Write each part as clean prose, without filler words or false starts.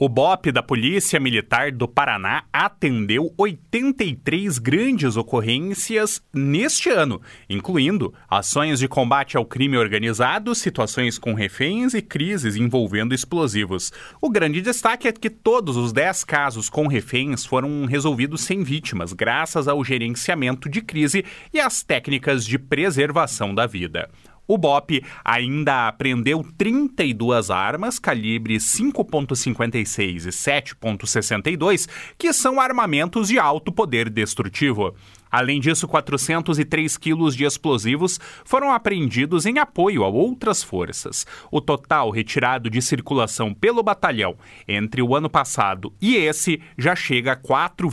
O BOP da Polícia Militar do Paraná atendeu 83 grandes ocorrências neste ano, incluindo ações de combate ao crime organizado, situações com reféns e crises envolvendo explosivos. O grande destaque é que todos os 10 casos com reféns foram resolvidos sem vítimas, graças ao gerenciamento de crise e às técnicas de preservação da vida. O BOP ainda apreendeu 32 armas calibre 5.56 e 7.62, que são armamentos de alto poder destrutivo. Além disso, 403 quilos de explosivos foram apreendidos em apoio a outras forças. O total retirado de circulação pelo batalhão entre o ano passado e esse já chega a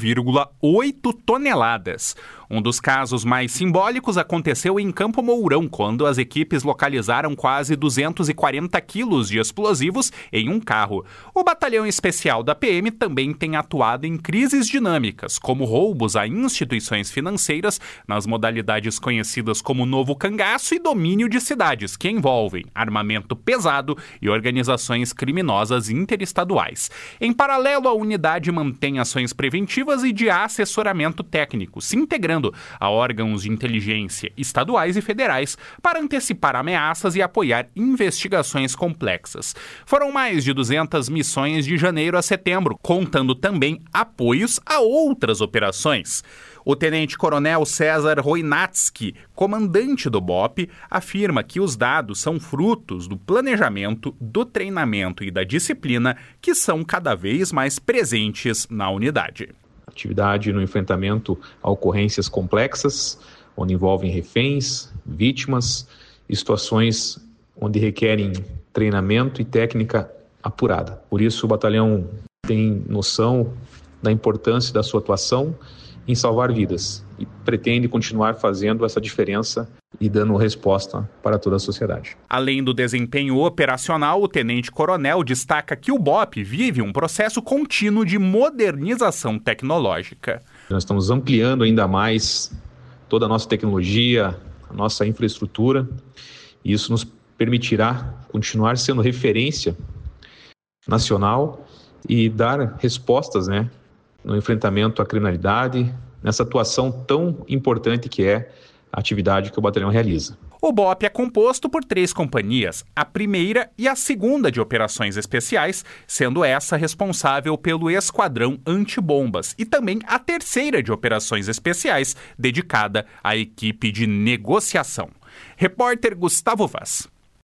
4,8 toneladas. Um dos casos mais simbólicos aconteceu em Campo Mourão, quando as equipes localizaram quase 240 quilos de explosivos em um carro. O batalhão especial da PM também tem atuado em crises dinâmicas, como roubos a instituições financeiras, nas modalidades conhecidas como novo cangaço e domínio de cidades, que envolvem armamento pesado e organizações criminosas interestaduais. Em paralelo, a unidade mantém ações preventivas e de assessoramento técnico, se integrando a órgãos de inteligência estaduais e federais para antecipar ameaças e apoiar investigações complexas. Foram mais de 200 missões de janeiro a setembro, contando também apoios a outras operações. O tenente-coronel César Roinatsky, comandante do BOP, afirma que os dados são frutos do planejamento, do treinamento e da disciplina que são cada vez mais presentes na unidade. Atividade no enfrentamento a ocorrências complexas, onde envolvem reféns, vítimas e situações onde requerem treinamento e técnica apurada. Por isso, o batalhão tem noção da importância da sua atuação em salvar vidas e pretende continuar fazendo essa diferença e dando resposta para toda a sociedade. Além do desempenho operacional, o tenente-coronel destaca que o BOP vive um processo contínuo de modernização tecnológica. Nós estamos ampliando ainda mais toda a nossa tecnologia, a nossa infraestrutura, e isso nos permitirá continuar sendo referência nacional e dar respostas, no enfrentamento à criminalidade, nessa atuação tão importante que é a atividade que o batalhão realiza. O BOP é composto por 3 companhias, a primeira e a segunda de operações especiais, sendo essa responsável pelo esquadrão antibombas, e também a terceira de operações especiais, dedicada à equipe de negociação. Repórter Gustavo Vaz.